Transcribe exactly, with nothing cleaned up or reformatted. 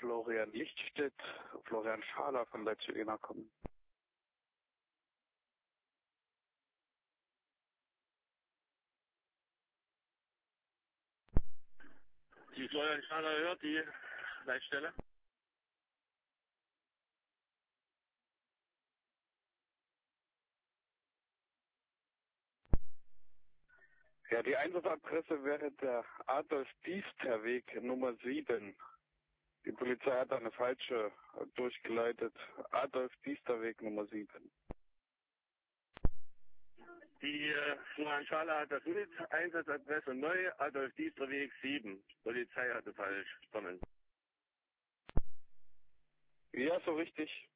Florian Lichtstedt, Florian Schaler von Leipzig-Jena kommen. Die Florian Schaler hört die Leitstelle. Ja, die Einsatzadresse wäre der Adolf-Diester-Weg Nummer sieben. Die Polizei hat eine falsche durchgeleitet. Adolf-Diester-Weg Nummer sieben. Die äh, Florian Schaler hat das mit, Einsatzadresse neu, Adolf-Diester-Weg sieben. Polizei hatte falsch bekommen. Ja, so richtig.